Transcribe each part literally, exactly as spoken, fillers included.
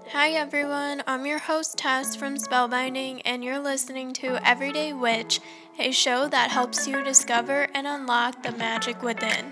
Hi everyone, I'm your host Tess from Spellbinding, and you're listening to Everyday Witch, a show that helps you discover and unlock the magic within.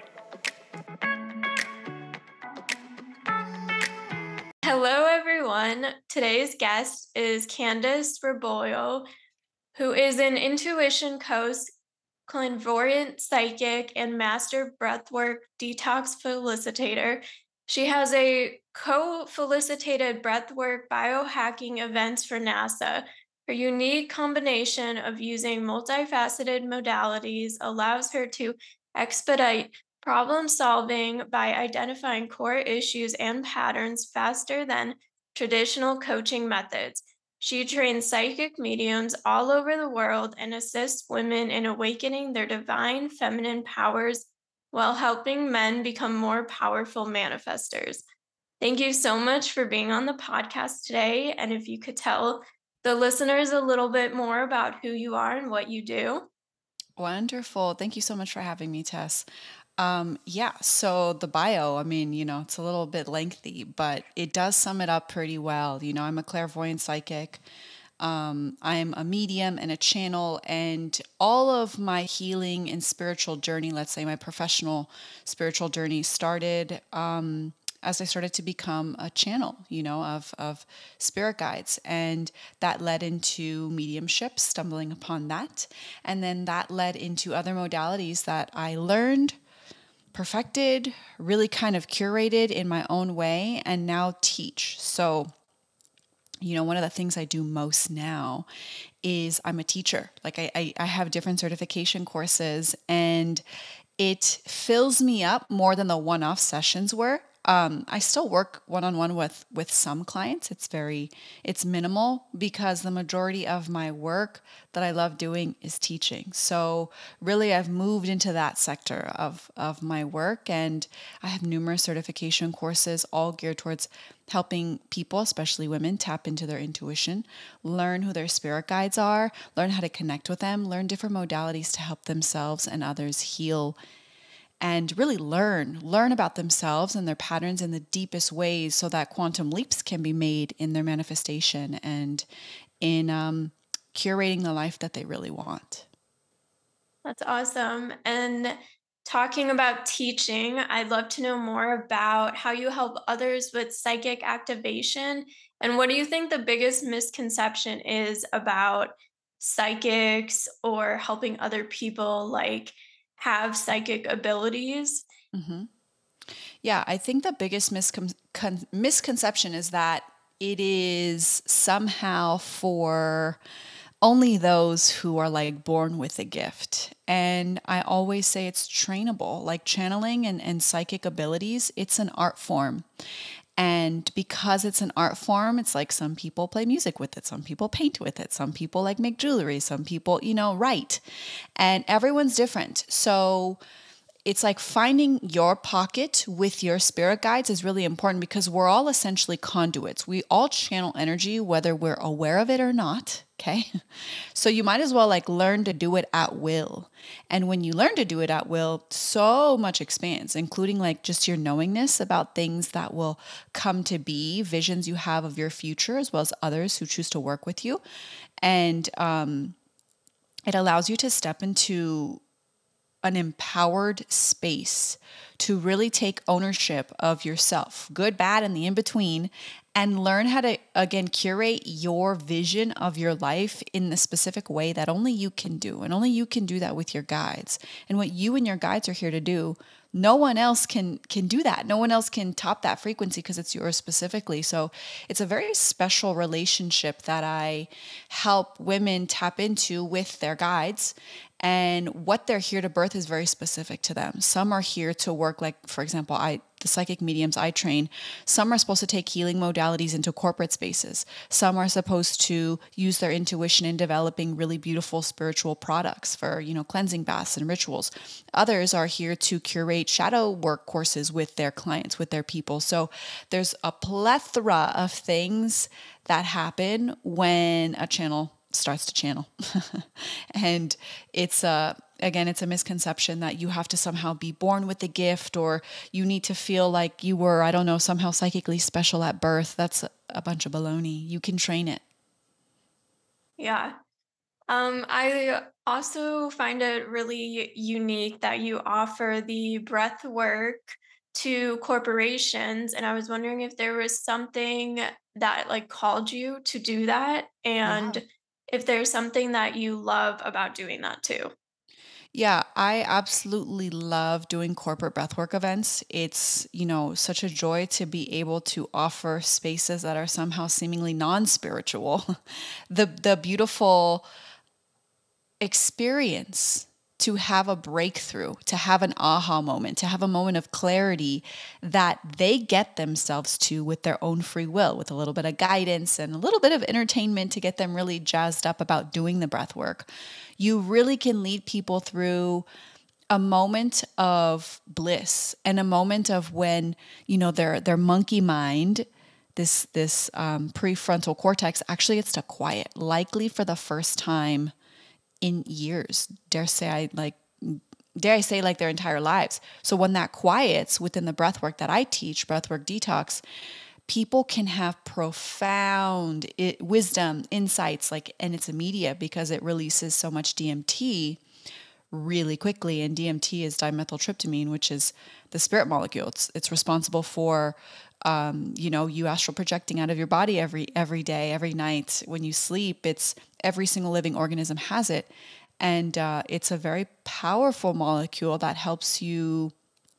Hello everyone, today's guest is Candace Rebollo, who is an intuition coach, clairvoyant psychic, and master breathwork detox felicitator. She has a co-felicitated breathwork biohacking events for NASA. Her unique combination of using multifaceted modalities allows her to expedite problem solving by identifying core issues and patterns faster than traditional coaching methods. She trains psychic mediums all over the world and assists women in awakening their divine feminine powers while helping men become more powerful manifestors. Thank you so much for being on the podcast today. And if you could tell the listeners a little bit more about who you are and what you do. Wonderful. Thank you so much for having me, Tess. Um, yeah, so the bio, I mean, you know, it's a little bit lengthy, but it does sum it up pretty well. You know, I'm a clairvoyant psychic. Um, I'm a medium and a channel, and all of my healing and spiritual journey, let's say my professional spiritual journey, started um, as I started to become a channel, you know, of of spirit guides, and that led into mediumship, stumbling upon that, and then that led into other modalities that I learned, perfected, really kind of curated in my own way, and now teach. So you know, one of the things I do most now is I'm a teacher. Like I, I, I have different certification courses, and it fills me up more than the one-off sessions were. Um, I still work one-on-one with with some clients. It's very, it's minimal because the majority of my work that I love doing is teaching. So really, I've moved into that sector of of my work, and I have numerous certification courses, all geared towards helping people, especially women, tap into their intuition, learn who their spirit guides are, learn how to connect with them, learn different modalities to help themselves and others heal, and really learn learn about themselves and their patterns in the deepest ways so that quantum leaps can be made in their manifestation and in um, curating the life that they really want. That's awesome. And talking about teaching, I'd love to know more about how you help others with psychic activation. And what do you think the biggest misconception is about psychics or helping other people like have psychic abilities? hmm Yeah, I think the biggest miscon- con- misconception is that it is somehow for only those who are like born with a gift. And I always say it's trainable, like channeling and, and psychic abilities, it's an art form. And because it's an art form, it's like some people play music with it, some people paint with it, some people like make jewelry, some people, you know, write. And everyone's different. So it's like finding your pocket with your spirit guides is really important because we're all essentially conduits. We all channel energy, whether we're aware of it or not. Okay. So you might as well like learn to do it at will. And when you learn to do it at will, so much expands, including like just your knowingness about things that will come to be, visions you have of your future, as well as others who choose to work with you. And um, it allows you to step into an empowered space to really take ownership of yourself, good, bad, and the in between, and learn how to, again, curate your vision of your life in the specific way that only you can do. And only you can do that with your guides. And what you and your guides are here to do, no one else can can do that. No one else can top that frequency because it's yours specifically. So it's a very special relationship that I help women tap into with their guides. And what they're here to birth is very specific to them. Some are here to work, like, for example, I the psychic mediums I train, some are supposed to take healing modalities into corporate spaces. Some are supposed to use their intuition in developing really beautiful spiritual products for, you know, cleansing baths and rituals. Others are here to curate shadow work courses with their clients, with their people. So there's a plethora of things that happen when a channel starts to channel. And it's uh again, it's a misconception that you have to somehow be born with the gift, or you need to feel like you were, I don't know, somehow psychically special at birth. That's a bunch of baloney. You can train it. Yeah. Um, I also find it really unique that you offer the breath work to corporations, and I was wondering if there was something that like called you to do that, Yeah. and if there's something that you love about doing that too. Yeah, I absolutely love doing corporate breathwork events. It's, you know, such a joy to be able to offer spaces that are somehow seemingly non-spiritual. The the beautiful experience to have a breakthrough, to have an aha moment, to have a moment of clarity that they get themselves to with their own free will, with a little bit of guidance and a little bit of entertainment to get them really jazzed up about doing the breath work. You really can lead people through a moment of bliss and a moment of when, you know, their their monkey mind, this this um, prefrontal cortex actually gets to quiet, likely for the first time in years. Dare say I like dare I say like their entire lives. So when that quiets within the breath work that I teach, breathwork detox, people can have profound I- wisdom, insights, like, and it's immediate because it releases so much D M T really quickly. And D M T is dimethyltryptamine, which is the spirit molecule. It's it's responsible for um, you know, you astral projecting out of your body every every day, every night when you sleep. It's every single living organism has it, and uh, it's a very powerful molecule that helps you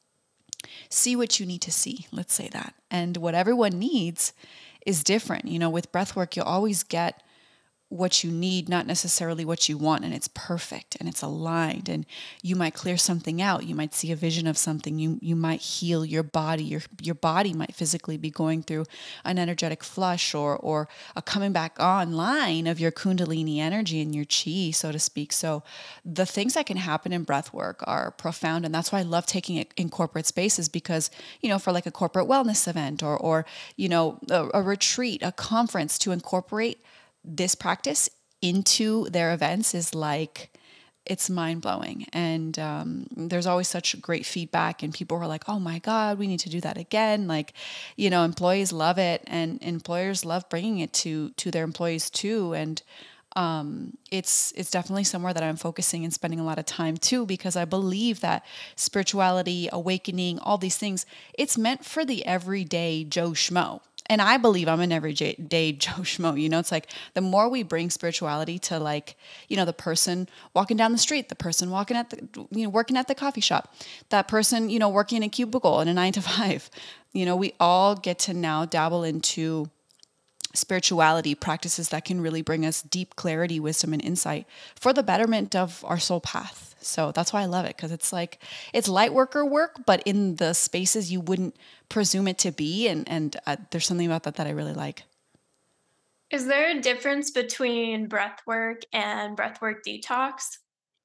see what you need to see. Let's say that, and what everyone needs is different. You know, with breath work, you'll always get what you need, not necessarily what you want, and it's perfect and it's aligned, and you might clear something out. You might see a vision of something. You you might heal your body. Your your body might physically be going through an energetic flush, or or a coming back online of your kundalini energy and your chi, so to speak. So the things that can happen in breath work are profound, and that's why I love taking it in corporate spaces, because, you know, for like a corporate wellness event, or or you know, a, a retreat, a conference, to incorporate this practice into their events is like, it's mind blowing. And um, there's always such great feedback, and people are like, oh my God, we need to do that again. Like, you know, employees love it, and employers love bringing it to, to their employees too. And um, it's, it's definitely somewhere that I'm focusing and spending a lot of time too, because I believe that spirituality, awakening, all these things, it's meant for the everyday Joe Schmo. And I believe I'm an everyday Joe Schmo. You know, it's like the more we bring spirituality to, like, you know, the person walking down the street, the person walking at the, you know, working at the coffee shop, that person, you know, working in a cubicle in a nine to five, you know, we all get to now dabble into spirituality practices that can really bring us deep clarity, wisdom, and insight for the betterment of our soul path. So that's why I love it, because it's like, it's light worker work, but in the spaces you wouldn't presume it to be. And, and uh, there's something about that that I really like. Is there a difference between breath work and breathwork detox?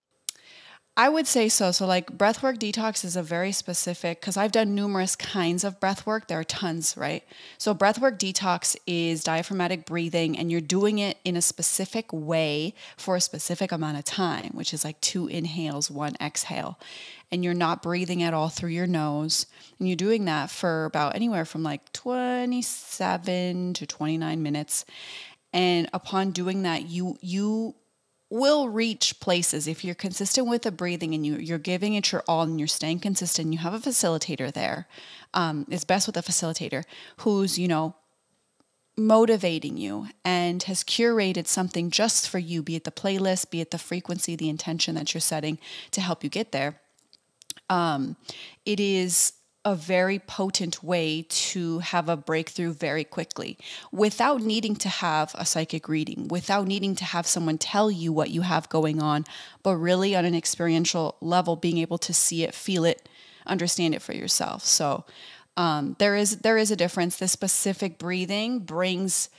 I would say so. So, like, breathwork detox is a very specific, because I've done numerous kinds of breathwork. There are tons, right? So, breathwork detox is diaphragmatic breathing, and you're doing it in a specific way for a specific amount of time, which is like two inhales, one exhale. And you're not breathing at all through your nose. And you're doing that for about anywhere from like twenty-seven to twenty-nine minutes. And upon doing that, you, you, will reach places if you're consistent with the breathing, and you, you're giving it your all, and you're staying consistent. You have a facilitator there. Um, it's best with a facilitator who's, you know, motivating you and has curated something just for you, be it the playlist, be it the frequency, the intention that you're setting to help you get there. Um, it is a very potent way to have a breakthrough very quickly without needing to have a psychic reading, without needing to have someone tell you what you have going on, but really on an experiential level, being able to see it, feel it, understand it for yourself. So um, there is there is a difference. This specific breathing brings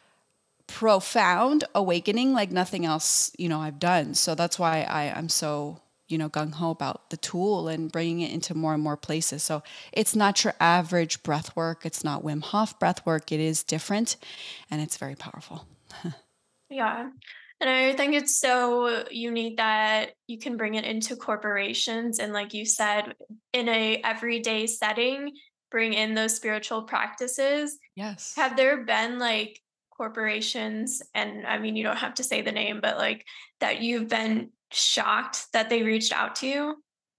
profound awakening like nothing else, you know, I've done. So that's why I, I'm so, you know, gung-ho about the tool and bringing it into more and more places. So it's not your average breath work. It's not Wim Hof breath work. It is different, and it's very powerful. Yeah. And I think it's so unique that you can bring it into corporations and like you said, in a everyday setting, bring in those spiritual practices. Yes. Have there been like corporations, and I mean you don't have to say the name, but like that you've been shocked that they reached out to you?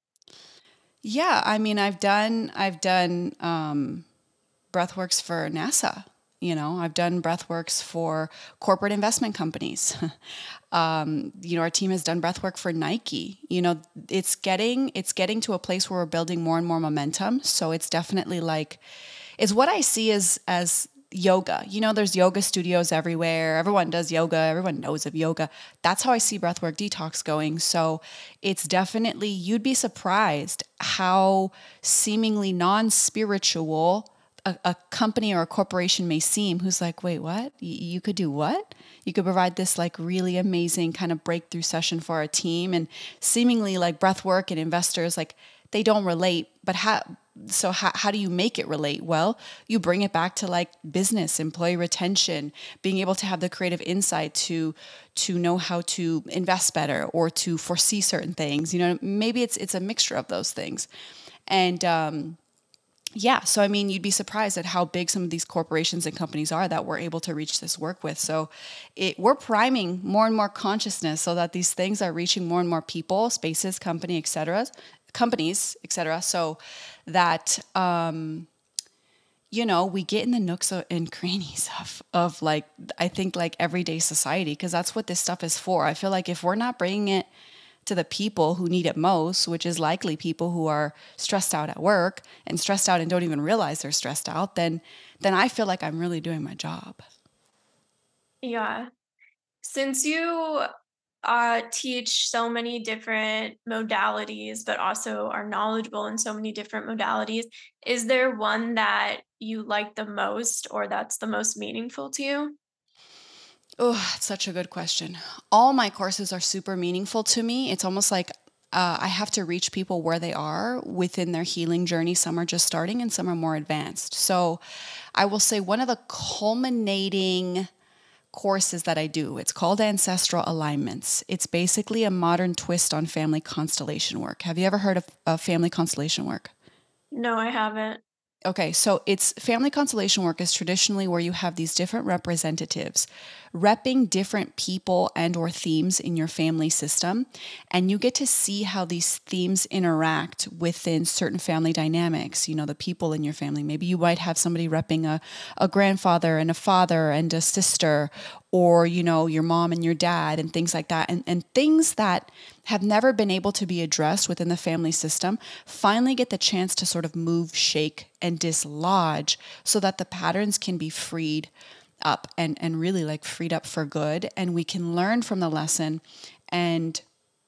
Yeah, I mean, I've done I've done um, breathworks for NASA. You know, I've done breathworks for corporate investment companies. um, you know, our team has done breathwork for Nike. You know, it's getting it's getting to a place where we're building more and more momentum. So it's definitely like it's what I see as as yoga. You know, there's yoga studios everywhere. Everyone does yoga. Everyone knows of yoga. That's how I see breathwork detox going. So it's definitely you'd be surprised how seemingly non-spiritual a, a company or a corporation may seem who's like, wait, what? Y- you could do what? You could provide this like really amazing kind of breakthrough session for our team and seemingly like breath work and investors like they don't relate, but how so how, how do you make it relate? Well, you bring it back to like business, employee retention, being able to have the creative insight to to know how to invest better or to foresee certain things. You know, maybe it's it's a mixture of those things. And um yeah, so I mean, you'd be surprised at how big some of these corporations and companies are that we're able to reach this work with. So, it, we're priming more and more consciousness so that these things are reaching more and more people, spaces, company, et cetera, companies, et cetera. So that um, you know, we get in the nooks and crannies of of like I think like everyday society because that's what this stuff is for. I feel like if we're not bringing it to the people who need it most, which is likely people who are stressed out at work and stressed out and don't even realize they're stressed out, then then I feel like I'm really doing my job. Yeah. Since you uh, teach so many different modalities, but also are knowledgeable in so many different modalities, is there one that you like the most or that's the most meaningful to you? Oh, that's such a good question. All my courses are super meaningful to me. It's almost like uh, I have to reach people where they are within their healing journey. Some are just starting and some are more advanced. So I will say one of the culminating courses that I do, it's called Ancestral Alignments. It's basically a modern twist on family constellation work. Have you ever heard of, of family constellation work? No, I haven't. Okay, so it's family constellation work is traditionally where you have these different representatives repping different people and or themes in your family system and you get to see how these themes interact within certain family dynamics, you know, the people in your family. Maybe you might have somebody repping a, a grandfather and a father and a sister or, you know, your mom and your dad and things like that. And and things that have never been able to be addressed within the family system finally get the chance to sort of move, shake, and dislodge so that the patterns can be freed up and, and really like freed up for good. And we can learn from the lesson and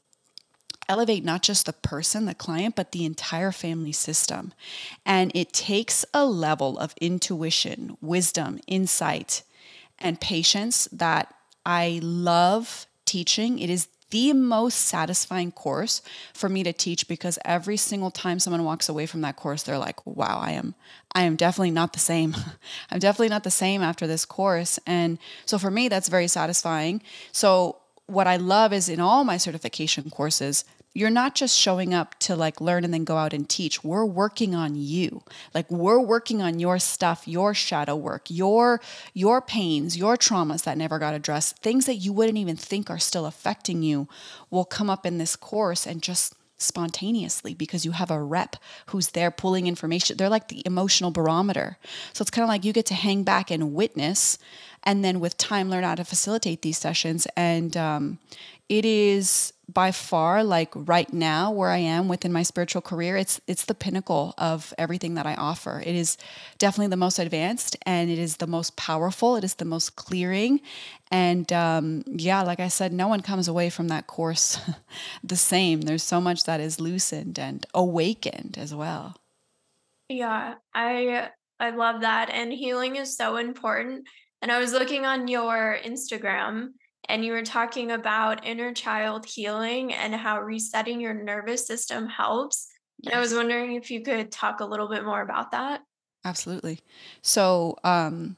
elevate not just the person, the client, but the entire family system. And it takes a level of intuition, wisdom, insight, and patience that I love teaching. It is the most satisfying course for me to teach because every single time someone walks away from that course they're like, wow, I am I am definitely not the same. I'm definitely not the same after this course. And so for me that's very satisfying. So what I love is in all my certification courses, you're not just showing up to like learn and then go out and teach. We're working on you. Like we're working on your stuff, your shadow work, your your pains, your traumas that never got addressed, things that you wouldn't even think are still affecting you will come up in this course and just spontaneously because you have a rep who's there pulling information. They're like the emotional barometer. So it's kind of like you get to hang back and witness and then with time learn how to facilitate these sessions. And um, it is by far like right now where I am within my spiritual career, it's it's the pinnacle of everything that I offer. It is definitely the most advanced and it is the most powerful. It is the most clearing. And um, yeah, like I said, no one comes away from that course the same. There's so much that is loosened and awakened as well. Yeah, I I love that, and healing is so important. And I was looking on your Instagram, and you were talking about inner child healing and how resetting your nervous system helps. And I was Yes. wondering if you could talk a little bit more about that. Absolutely. So, um,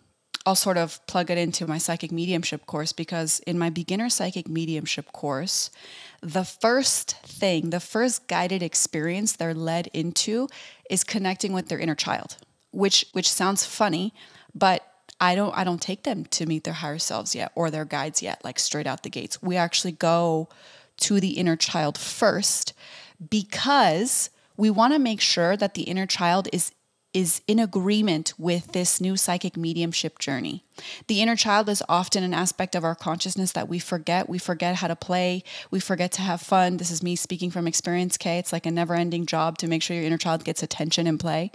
I'll sort of plug it into my psychic mediumship course, because in my beginner psychic mediumship course, the first thing, the first guided experience they're led into is connecting with their inner child, which which sounds funny, but I don't I don't take them to meet their higher selves yet, or their guides yet, like straight out the gates. We actually go to the inner child first, because we want to make sure that the inner child is is in agreement with this new psychic mediumship journey. The inner child is often an aspect of our consciousness that we forget. We forget how to play. We forget to have fun. This is me speaking from experience, Kay. It's like a never-ending job to make sure your inner child gets attention and play.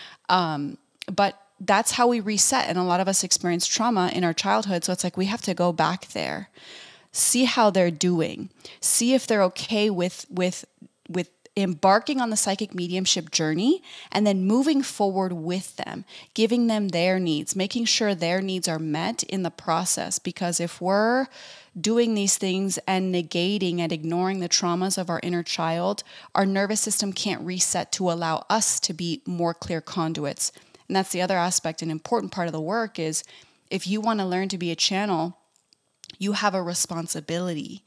Um, but that's how we reset. And a lot of us experience trauma in our childhood. So it's like we have to go back there, see how they're doing, see if they're okay with with with embarking on the psychic mediumship journey, and then moving forward with them, giving them their needs, making sure their needs are met in the process. Because if we're doing these things and negating and ignoring the traumas of our inner child, our nervous system can't reset to allow us to be more clear conduits. And that's the other aspect, an important part of the work is, if you want to learn to be a channel, you have a responsibility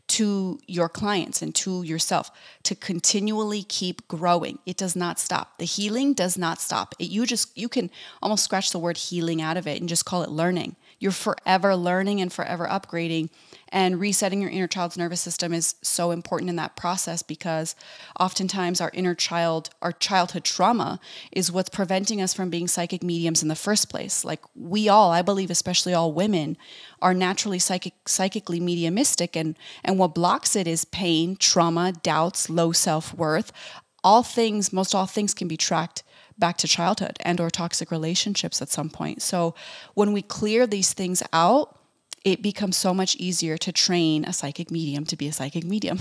to your clients and to yourself to continually keep growing. It does not stop. The healing does not stop. It, you just, you can almost scratch the word healing out of it and just call it learning. You're forever learning and forever upgrading, and resetting your inner child's nervous system is so important in that process, because oftentimes our inner child, our childhood trauma is what's preventing us from being psychic mediums in the first place. Like we all, I believe, especially all women, are naturally psychic, psychically mediumistic, and, and what blocks it is pain, trauma, doubts, low self-worth. All things, most all things can be tracked back to childhood and or toxic relationships at some point. So when we clear these things out, it becomes so much easier to train a psychic medium to be a psychic medium.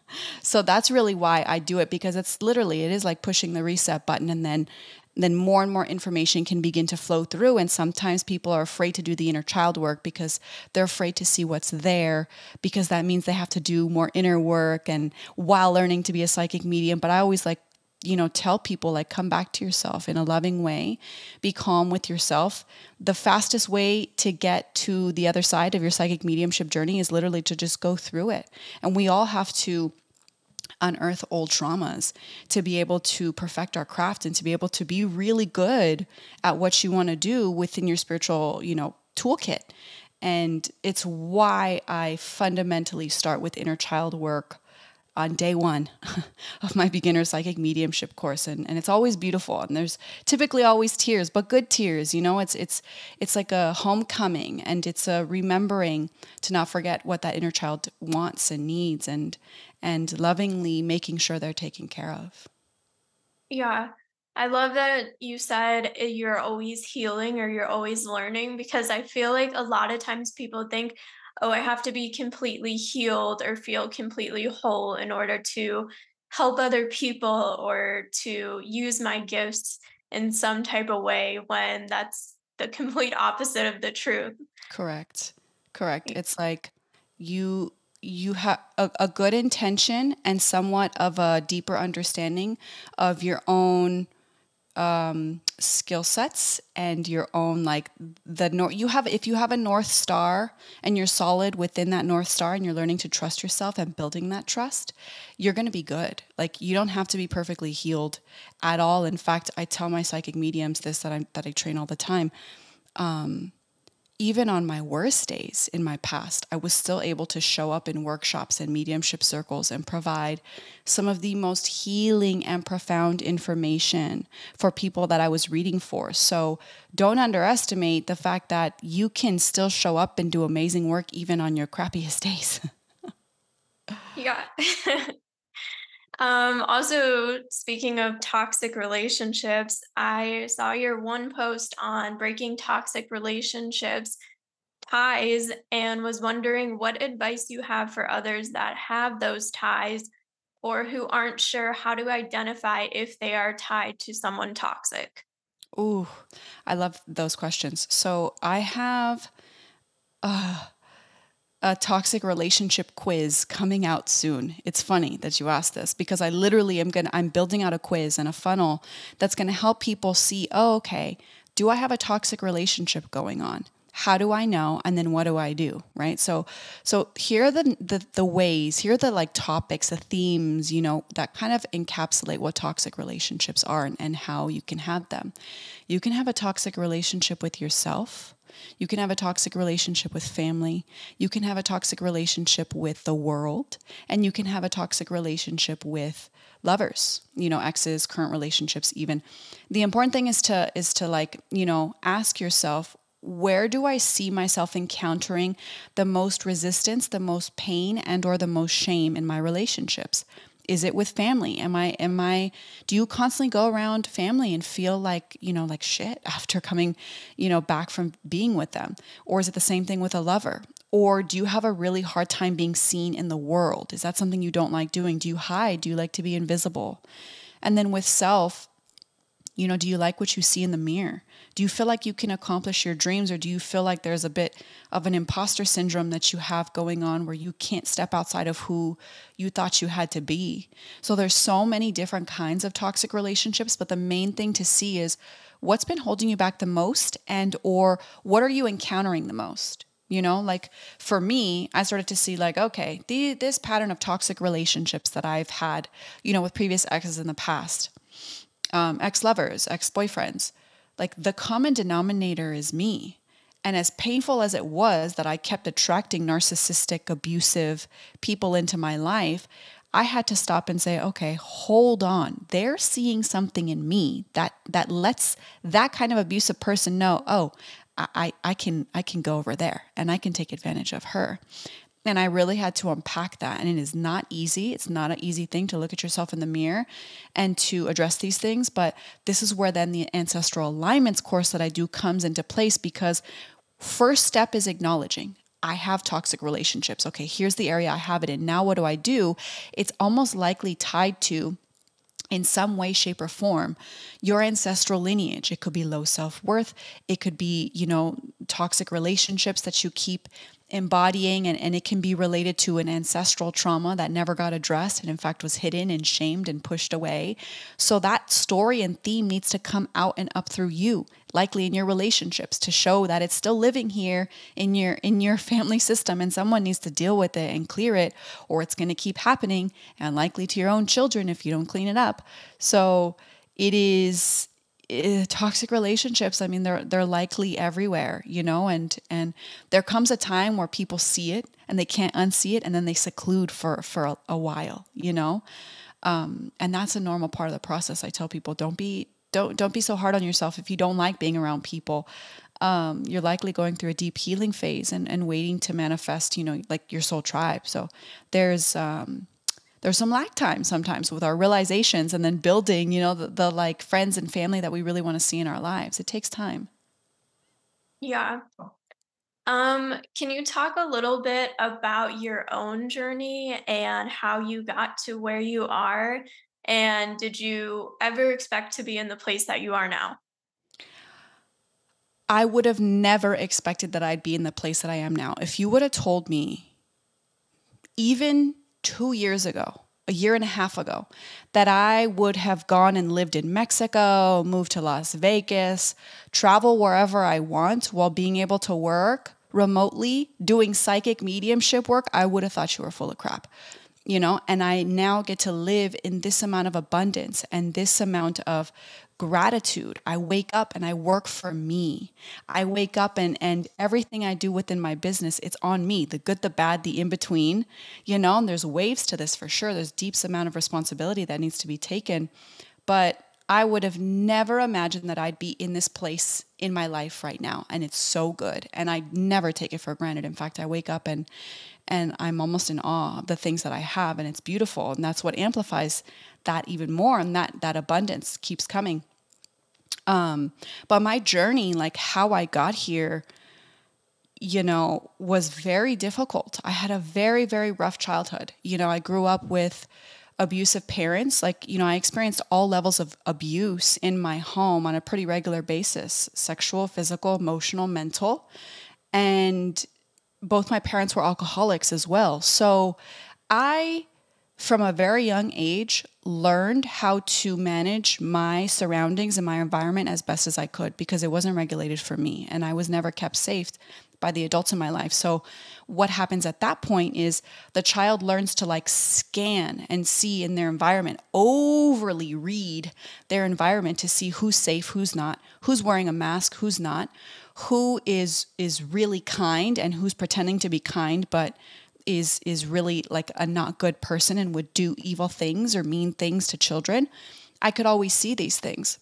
So that's really why I do it, because it's literally, it is like pushing the reset button, and then then more and more information can begin to flow through. And sometimes people are afraid to do the inner child work because they're afraid to see what's there, because that means they have to do more inner work and while learning to be a psychic medium. But I always like, you know, tell people, like, come back to yourself in a loving way, be calm with yourself. The fastest way to get to the other side of your psychic mediumship journey is literally to just go through it. And we all have to unearth old traumas to be able to perfect our craft and to be able to be really good at what you want to do within your spiritual, you know, toolkit. And it's why I fundamentally start with inner child work on day one of my beginner psychic mediumship course. And, and it's always beautiful. And there's typically always tears, but good tears, you know, it's, it's, it's like a homecoming, and it's a remembering to not forget what that inner child wants and needs, and, and lovingly making sure they're taken care of. Yeah. I love that you said uh, you're always healing or you're always learning, because I feel like a lot of times people think, oh, I have to be completely healed or feel completely whole in order to help other people or to use my gifts in some type of way, when that's the complete opposite of the truth. Correct. Correct. It's like you you have a, a good intention and somewhat of a deeper understanding of your own um, skill sets and your own, like, the north. You have, if you have a North Star and you're solid within that North Star and you're learning to trust yourself and building that trust, you're going to be good. Like, you don't have to be perfectly healed at all. In fact, I tell my psychic mediums this, that I that I train all the time. Um, even on my worst days in my past, I was still able to show up in workshops and mediumship circles and provide some of the most healing and profound information for people that I was reading for. So don't underestimate the fact that you can still show up and do amazing work even on your crappiest days. Yeah. Um, also, speaking of toxic relationships, I saw your one post on breaking toxic relationships ties and was wondering what advice you have for others that have those ties or who aren't sure how to identify if they are tied to someone toxic. Ooh, I love those questions. So I have a toxic relationship quiz coming out soon. It's funny that you asked this, because I literally am going to, I'm building out a quiz and a funnel that's going to help people see, oh, okay, do I have a toxic relationship going on? How do I know? And then what do I do? Right. So, so here are the, the, the ways, here are the like topics, the themes, you know, that kind of encapsulate what toxic relationships are and, and how you can have them. You can have a toxic relationship with yourself. You can have a toxic relationship with family. You can have a toxic relationship with the world. And you can have a toxic relationship with lovers, you know, exes, current relationships even. The important thing is to is to like, you know, ask yourself, where do I see myself encountering the most resistance, the most pain, and or the most shame in my relationships? Is it with family? Am I, am I, do you constantly go around family and feel like, you know, like shit after coming, you know, back from being with them? Or is it the same thing with a lover? Or do you have a really hard time being seen in the world? Is that something you don't like doing? Do you hide? Do you like to be invisible? And then with self, you know, do you like what you see in the mirror? Do you feel like you can accomplish your dreams, or do you feel like there's a bit of an imposter syndrome that you have going on where you can't step outside of who you thought you had to be? So there's so many different kinds of toxic relationships, but the main thing to see is what's been holding you back the most, and or what are you encountering the most? You know, like for me, I started to see like, okay, the, this pattern of toxic relationships that I've had, you know, with previous exes in the past, um, ex-lovers, ex-boyfriends, like the common denominator is me. And as painful as it was that I kept attracting narcissistic, abusive people into my life, I had to stop and say, okay, hold on. They're seeing something in me that that lets that kind of abusive person know, oh, I, I can I can go over there and I can take advantage of her. And I really had to unpack that. And it is not easy. It's not an easy thing to look at yourself in the mirror and to address these things. But this is where then the ancestral alignments course that I do comes into place, because first step is acknowledging I have toxic relationships. Okay, here's the area I have it in. Now what do I do? It's almost likely tied to, in some way, shape, or form, your ancestral lineage. It could be low self-worth. It could be, you know, toxic relationships that you keep embodying, and, and it can be related to an ancestral trauma that never got addressed and in fact was hidden and shamed and pushed away. So that story and theme needs to come out and up through you, likely in your relationships, to show that it's still living here in your in your family system, and someone needs to deal with it and clear it, or it's going to keep happening, and likely to your own children if you don't clean it up. So it is uh, toxic relationships. I mean, they're they're likely everywhere, you know, and and there comes a time where people see it and they can't unsee it, and then they seclude for for a, a while, you know, um, and that's a normal part of the process. I tell people, don't be don't don't be so hard on yourself if you don't like being around people. Um, you're likely going through a deep healing phase and and waiting to manifest, you know, like your soul tribe. So there's um, there's some lag time sometimes with our realizations, and then building, you know, the, the like friends and family that we really want to see in our lives. It takes time. Yeah. Um, can you talk a little bit about your own journey and how you got to where you are? And did you ever expect to be in the place that you are now? I would have never expected that I'd be in the place that I am now. If you would have told me even two years ago, a year and a half ago, that I would have gone and lived in Mexico, moved to Las Vegas, travel wherever I want while being able to work remotely, doing psychic mediumship work, I would have thought you were full of crap. You know, and I now get to live in this amount of abundance and this amount of gratitude. I wake up and I work for me. I wake up and, and everything I do within my business, it's on me, the good, the bad, the in between, you know, and there's waves to this for sure. There's deep amount of responsibility that needs to be taken. But I would have never imagined that I'd be in this place in my life right now. And it's so good. And I never take it for granted. In fact, I wake up and and I'm almost in awe of the things that I have, and it's beautiful. And that's what amplifies that even more. And that that abundance keeps coming. Um, but my journey, like how I got here, you know, was very difficult. I had a very, very rough childhood. You know, I grew up with abusive parents. Like, you know, I experienced all levels of abuse in my home on a pretty regular basis: sexual, physical, emotional, mental. And both my parents were alcoholics as well. So I from a very young age, learned how to manage my surroundings and my environment as best as I could because it wasn't regulated for me and I was never kept safe by the adults in my life. So what happens at that point is the child learns to like scan and see in their environment, overly read their environment to see who's safe, who's not, who's wearing a mask, who's not, who is is really kind and who's pretending to be kind but is is really like a not good person and would do evil things or mean things to children. I could always see these things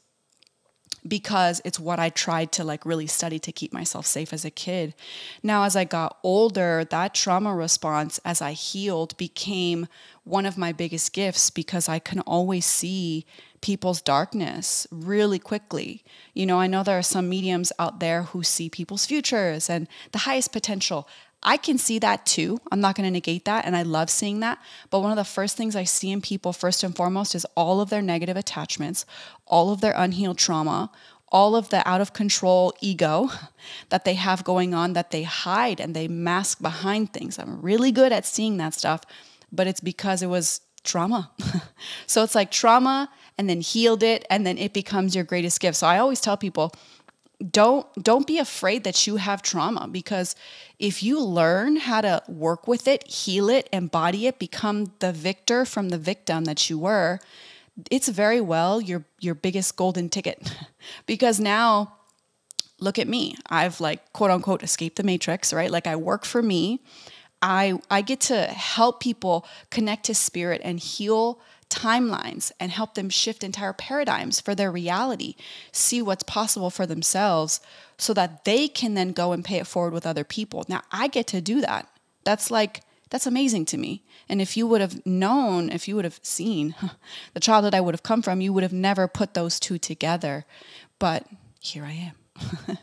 because it's what I tried to like really study to keep myself safe as a kid. Now, as I got older, that trauma response as I healed became one of my biggest gifts because I can always see people's darkness really quickly. You know, I know there are some mediums out there who see people's futures and the highest potential. I can see that too. I'm not going to negate that. And I love seeing that. But one of the first things I see in people, first and foremost, is all of their negative attachments, all of their unhealed trauma, all of the out of control ego that they have going on that they hide and they mask behind things. I'm really good at seeing that stuff, but it's because it was trauma. So it's like trauma and then healed it and then it becomes your greatest gift. So I always tell people, Don't don't be afraid that you have trauma because if you learn how to work with it, heal it, embody it, become the victor from the victim that you were, it's very well your your biggest golden ticket. Because now look at me. I've like quote unquote escaped the matrix, right? Like I work for me. I I get to help people connect to spirit and heal timelines and help them shift entire paradigms for their reality, see what's possible for themselves so that they can then go and pay it forward with other people. Now I get to do that. That's like, that's amazing to me. And if you would have known, if you would have seen the childhood I would have come from, you would have never put those two together. But here I am.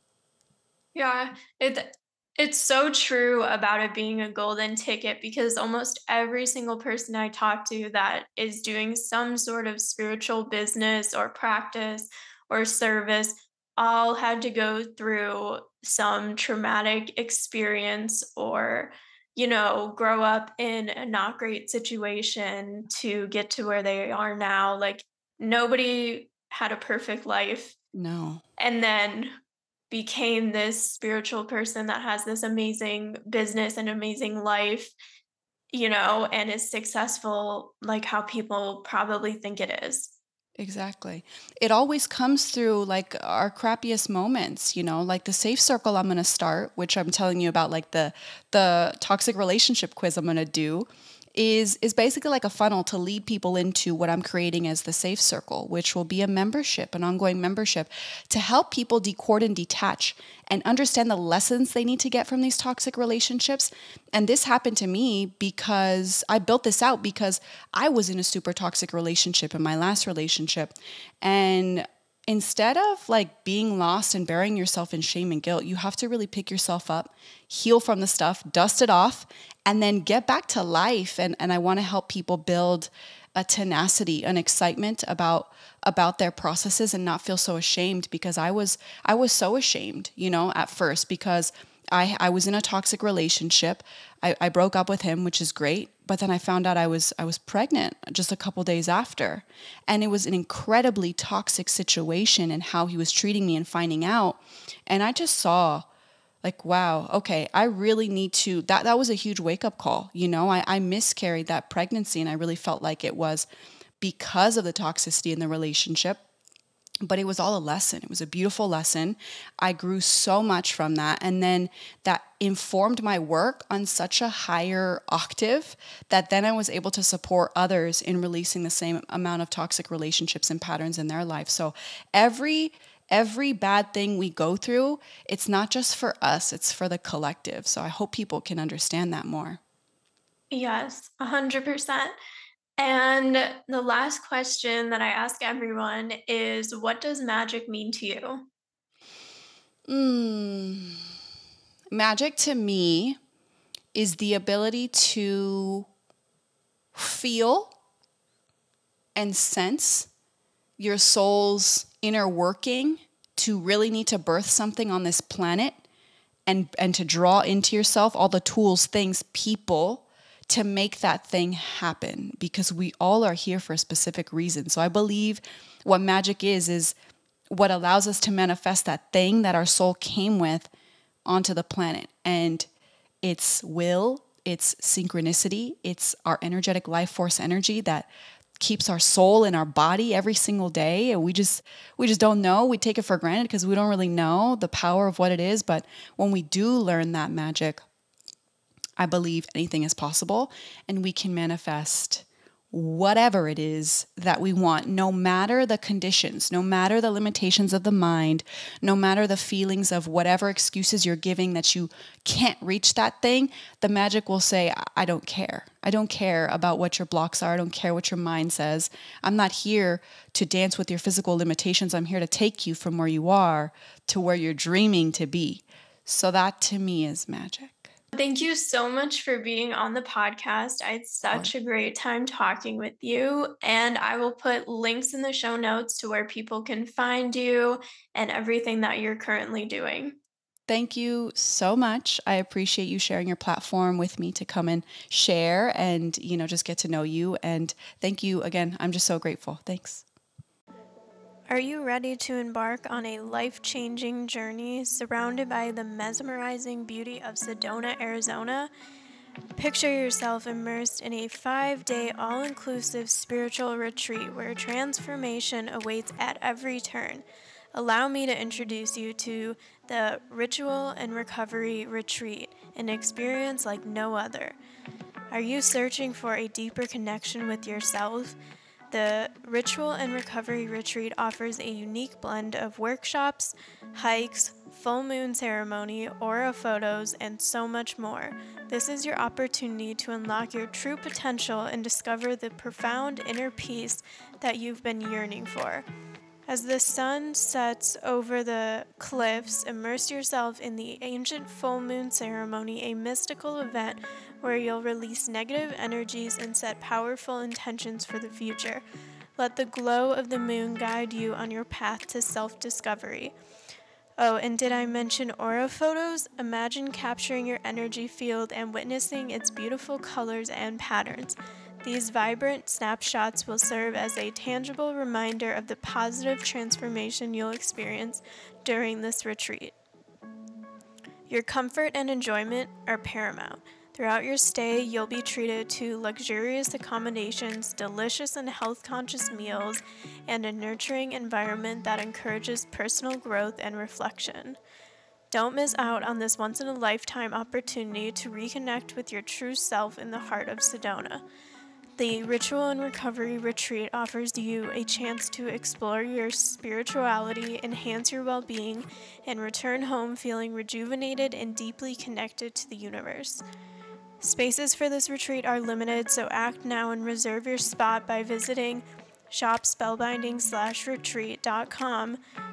Yeah, it it's so true about it being a golden ticket because almost every single person I talk to that is doing some sort of spiritual business or practice or service all had to go through some traumatic experience or, you know, grow up in a not great situation to get to where they are now. Like nobody had a perfect life No, and then became this spiritual person that has this amazing business and amazing life, you know, and is successful like how people probably think it is. exactly. It always comes through like our crappiest moments, you know, like the safe circle I'm going to start, which I'm telling you about, like the the toxic relationship quiz I'm going to do is is basically like a funnel to lead people into what I'm creating as the safe circle, which will be a membership, an ongoing membership to help people decord and detach and understand the lessons they need to get from these toxic relationships. And this happened to me because I built this out because I was in a super toxic relationship in my last relationship. And instead of like being lost and burying yourself in shame and guilt, you have to really pick yourself up, heal from the stuff, dust it off, and then get back to life. And, and I want to help people build a tenacity, an excitement about about their processes and not feel so ashamed because I was I was so ashamed, you know, at first because I I was in a toxic relationship. I, I broke up with him, which is great, but then I found out I was I was pregnant just a couple days after. And it was an incredibly toxic situation and how he was treating me and finding out. And I just saw like, wow, okay, I really need to, that, that was a huge wake up call. You know, I, I miscarried that pregnancy and I really felt like it was because of the toxicity in the relationship, but it was all a lesson. It was a beautiful lesson. I grew so much from that. And then that informed my work on such a higher octave that then I was able to support others in releasing the same amount of toxic relationships and patterns in their life. So every Every bad thing we go through, it's not just for us, it's for the collective. So I hope people can understand that more. Yes, one hundred percent. And the last question that I ask everyone is what does magic mean to you? Mm. Magic to me is the ability to feel and sense your soul's inner working to really need to birth something on this planet and and to draw into yourself all the tools, things, people to make that thing happen, because we all are here for a specific reason. So I believe what magic is, is what allows us to manifest that thing that our soul came with onto the planet. And it's will, it's synchronicity, it's our energetic life force energy that keeps our soul in our body every single day. And we just we just don't know. We take it for granted because we don't really know the power of what it is. But when we do learn that magic, I believe anything is possible, and we can manifest whatever it is that we want, no matter the conditions, no matter the limitations of the mind, no matter the feelings of whatever excuses you're giving that you can't reach that thing. The magic will say, I don't care. I don't care about what your blocks are. I don't care what your mind says. I'm not here to dance with your physical limitations. I'm here to take you from where you are to where you're dreaming to be. So that to me is magic. Thank you so much for being on the podcast. I had such a great time talking with you, and I will put links in the show notes to where people can find you and everything that you're currently doing. Thank you so much. I appreciate you sharing your platform with me to come and share and, you know, just get to know you. And thank you again. I'm just so grateful. Thanks. Are you ready to embark on a life-changing journey surrounded by the mesmerizing beauty of Sedona, Arizona? Picture yourself immersed in a five-day all-inclusive spiritual retreat where transformation awaits at every turn. Allow me to introduce you to the Ritual and Recovery Retreat, an experience like no other. Are you searching for a deeper connection with yourself? The Ritual and Recovery Retreat offers a unique blend of workshops, hikes, full moon ceremony, aura photos, and so much more. This is your opportunity to unlock your true potential and discover the profound inner peace that you've been yearning for. As the sun sets over the cliffs, immerse yourself in the ancient full moon ceremony, a mystical event where you'll release negative energies and set powerful intentions for the future. Let the glow of the moon guide you on your path to self-discovery. Oh, and did I mention aura photos? Imagine capturing your energy field and witnessing its beautiful colors and patterns. These vibrant snapshots will serve as a tangible reminder of the positive transformation you'll experience during this retreat. Your comfort and enjoyment are paramount. Throughout your stay, you'll be treated to luxurious accommodations, delicious and health-conscious meals, and a nurturing environment that encourages personal growth and reflection. Don't miss out on this once-in-a-lifetime opportunity to reconnect with your true self in the heart of Sedona. The Ritual and Recovery Retreat offers you a chance to explore your spirituality, enhance your well-being, and return home feeling rejuvenated and deeply connected to the universe. Spaces for this retreat are limited, so act now and reserve your spot by visiting shop spellbinding slash retreat dot com